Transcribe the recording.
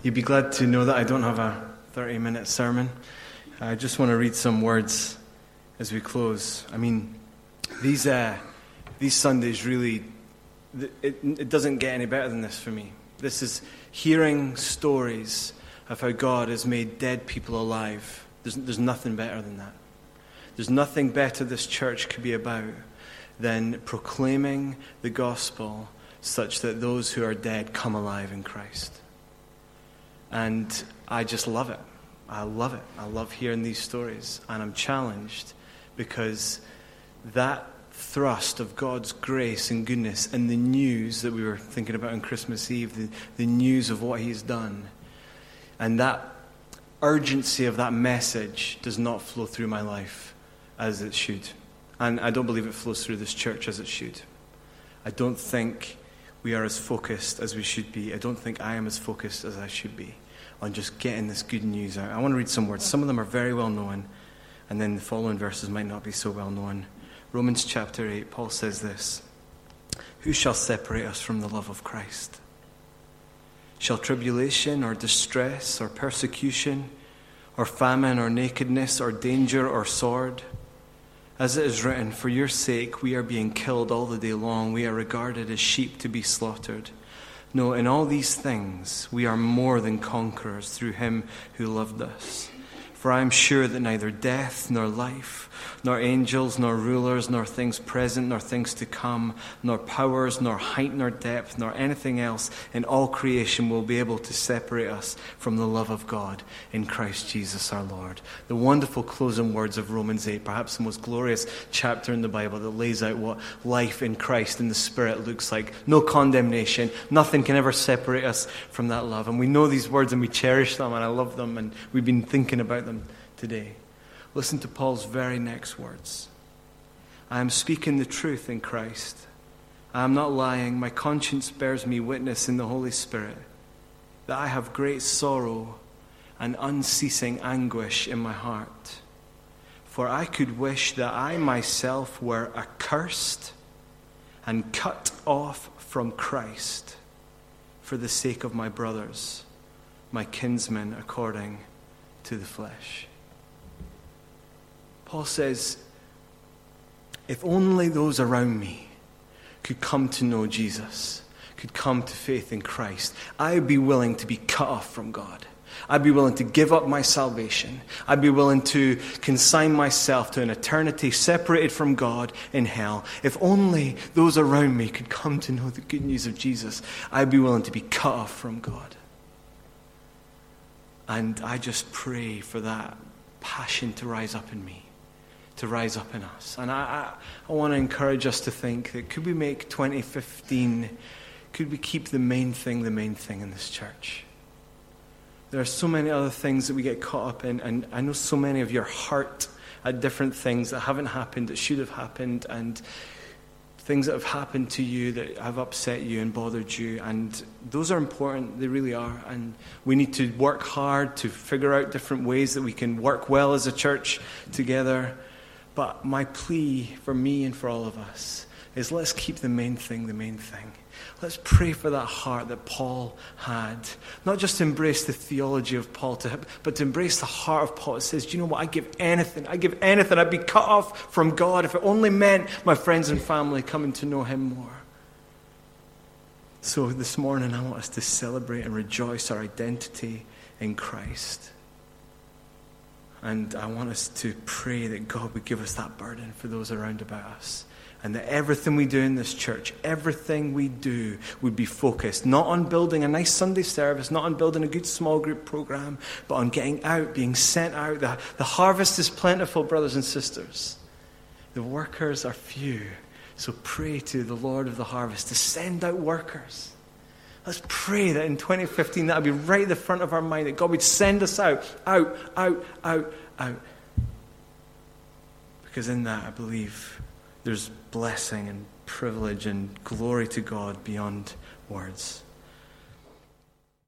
You'd be glad to know that I don't have a 30-minute sermon. I just want to read some words as we close. I mean, these Sundays really, it doesn't get any better than this for me. This is hearing stories of how God has made dead people alive. There's nothing better than that. There's nothing better this church could be about than proclaiming the gospel such that those who are dead come alive in Christ. And I just love it. I love it. I love hearing these stories. And I'm challenged because that thrust of God's grace and goodness and the news that we were thinking about on Christmas Eve, the news of what He's done, and that urgency of that message does not flow through my life as it should. And I don't believe it flows through this church as it should. I don't think we are as focused as we should be. I don't think I am as focused as I should be on just getting this good news out. I want to read some words. Some of them are very well known, and then the following verses might not be so well known. Romans chapter 8, Paul says this: "Who shall separate us from the love of Christ? Shall tribulation or distress or persecution or famine or nakedness or danger or sword? As it is written, for your sake we are being killed all the day long. We are regarded as sheep to be slaughtered. No, in all these things we are more than conquerors through Him who loved us. For I am sure that neither death nor life, nor angels, nor rulers, nor things present, nor things to come, nor powers, nor height, nor depth, nor anything else in all creation will be able to separate us from the love of God in Christ Jesus our Lord." The wonderful closing words of Romans 8, perhaps the most glorious chapter in the Bible that lays out what life in Christ in the Spirit looks like. No condemnation. Nothing can ever separate us from that love. And we know these words and we cherish them, and I love them, and we've been thinking about them today. Listen to Paul's very next words. "I am speaking the truth in Christ. I am not lying. My conscience bears me witness in the Holy Spirit that I have great sorrow and unceasing anguish in my heart. For I could wish that I myself were accursed and cut off from Christ for the sake of my brothers, my kinsmen according to the flesh." Paul says, if only those around me could come to know Jesus, could come to faith in Christ, I'd be willing to be cut off from God. I'd be willing to give up my salvation. I'd be willing to consign myself to an eternity separated from God in hell. If only those around me could come to know the good news of Jesus, I'd be willing to be cut off from God. And I just pray for that passion to rise up in me, to rise up in us. And I want to encourage us to think that could we make 2015, could we keep the main thing in this church? There are so many other things that we get caught up in, and I know so many of your heart at different things that haven't happened, that should have happened, and things that have happened to you that have upset you and bothered you, and those are important, they really are, and we need to work hard to figure out different ways that we can work well as a church together. But my plea for me and for all of us is let's keep the main thing. Let's pray for that heart that Paul had. Not just to embrace the theology of Paul, but to embrace the heart of Paul. It says, do you know what? I'd give anything. I'd be cut off from God if it only meant my friends and family coming to know Him more. So this morning I want us to celebrate and rejoice our identity in Christ. And I want us to pray that God would give us that burden for those around about us. And that everything we do in this church, everything we do would be focused, not on building a nice Sunday service, not on building a good small group program, but on getting out, being sent out. The harvest is plentiful, brothers and sisters. The workers are few. So pray to the Lord of the harvest to send out workers. Let's pray that in 2015 that would be right at the front of our mind, that God would send us out. Because in that, I believe there's blessing and privilege and glory to God beyond words.